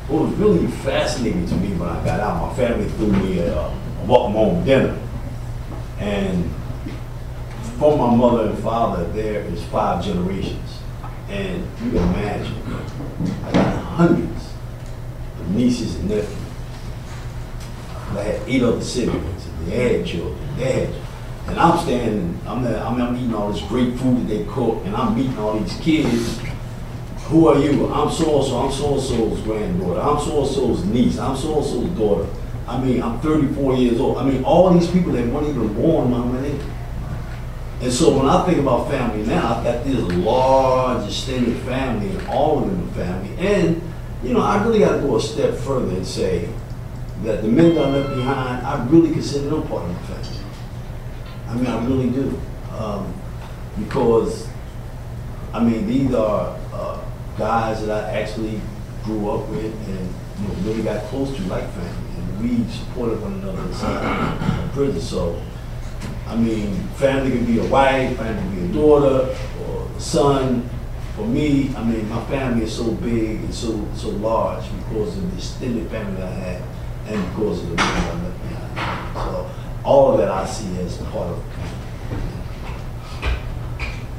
what was really fascinating to me when I got out, my family threw me a welcome home dinner. And from my mother and father, there is 5 generations. And you can imagine, I got hundreds of nieces and nephews. I had 8 other siblings, and they had children, and I'm standing, I'm eating all this great food that they cook, and I'm meeting all these kids. Who are you? I'm so-and-so's granddaughter. I'm so-and-so's niece. I'm so-and-so's daughter. I mean, I'm 34 years old. I mean, all these people that weren't even born my way. And so when I think about family now, I've got this large extended family, and all of them are family. And, you know, I really got to go a step further and say that the men that I left behind, I really consider them part of my family. I mean, I really do. Because, I mean, these are guys that I actually grew up with and, you know, really got close to like family. And we supported one another inside of prison. So, I mean, family can be a wife, family can be a daughter, or a son. For me, I mean, my family is so big and so large because of the extended family that I had and because of the men I left behind. So all of that I see as part of family.